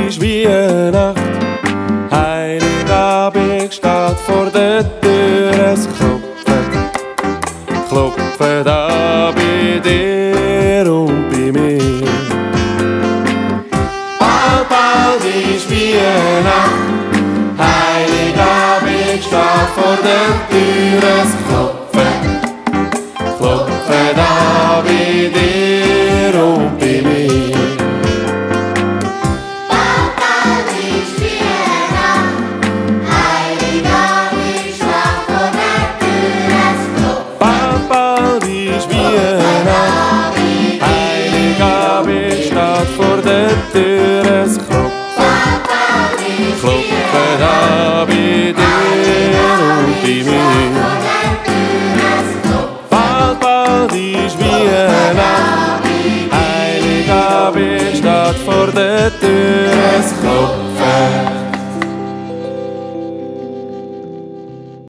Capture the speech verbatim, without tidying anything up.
ist Weihnacht. Heiligabend steht vor der Tür. Es klopft, klopft da bei dir und bei mir. Bald, bald ist Weihnacht. Heiligabend steht vor der Tür. Es klopft, klopft da bei dir und bei mir. Vor der Tür, es klopft, klopft da bei dir und bei mir. Bald, bald ist Weihnacht, Heiligabend steht vor der Tür.